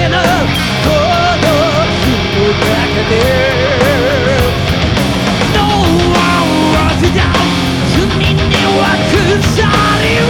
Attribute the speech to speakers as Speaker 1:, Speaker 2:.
Speaker 1: ての孤独の中で No one was down 罪には腐り